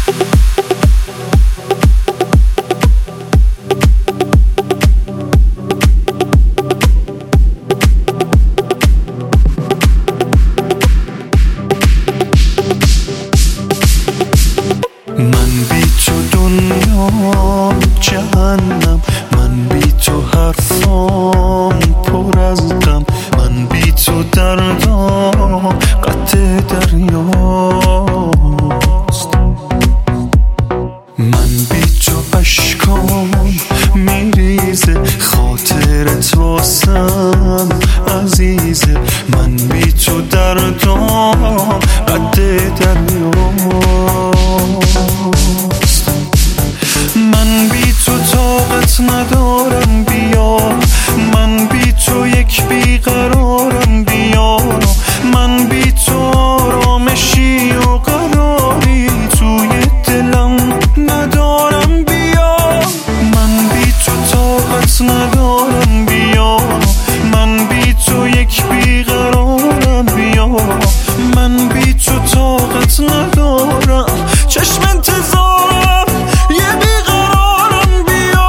من بی تو دنیا جهنم، من بی تو حرفام پر از غم، من بی تو دردام قطع دریاست، من بی تو اشکام میریزه، خاطرت واسم عزیزه، من بی تو دردام قطع دریاست، من بی تو طاقت ندارم بیا، من بی تو یک بیقرارم بیا، من بی تو آرامشی و قراری توی دلم ندارم بیا، من بی تو طاقت ندارم بیا، من بی تو یک بیقرارم بیا، من بی تو طاقت ندارم، چشم انتظارم یه بیقرارم بیا،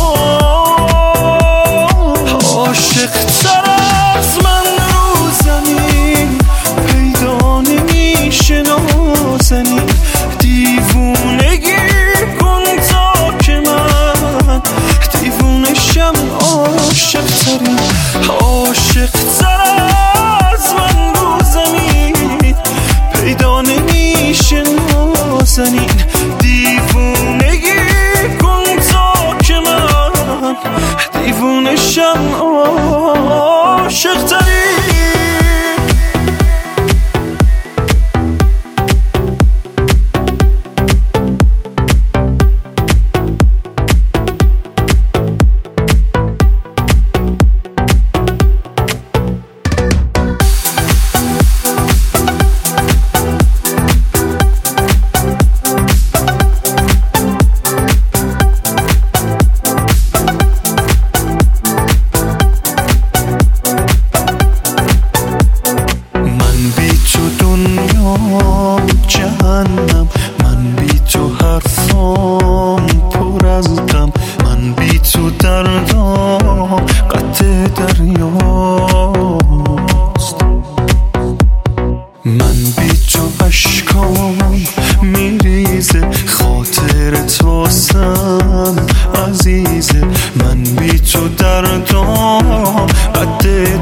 عاشق تر از من رو زمین پیدا نمیشه نازنین، دیوونگی کن تا که من دیوونشم، عاشق ترین، عاشق تر از من رو زمین پیدا نمیشه نازنین، دیوونگی کن تا که من دیوونشم، عاشق ترین. جهنم، من بی تو حرفام پر از غم، من بی تو دردام قطع دریاست، من بی تو اشکام میریزه، خاطرت واسم عزیزه، من بی تو دردام قطع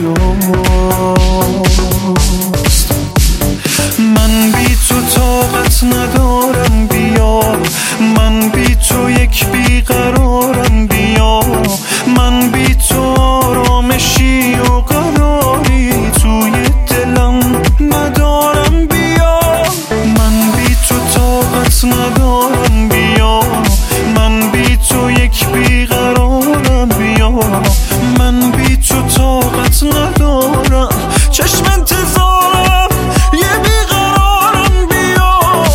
دریاست، من بی تو طاقت ندارم بیا، من بی تو یک بیقرارم بیا، من بی تو آرامشی و قراری توی دلم ندارم بیا، من بی تو طاقت ندارم بیا، من بی تو یک بیقرارم بیا، من بی تو طاقت ندارم، چشم انتظارم یه بیقرارم بیا،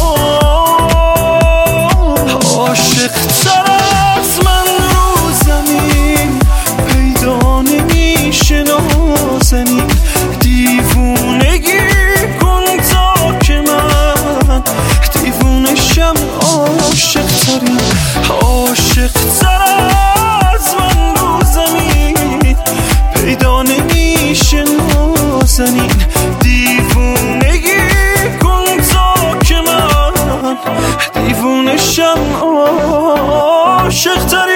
عاشق تر از من رو زمین پیدا نمیشه نازنین، دیوونگی کن تا که من دیوونشم، عاشق ترین، عاشق تر از من رو زمین پیدا نمیشه نازنین، دیوونگی کن تا که من دیوونشم، عاشق ترین.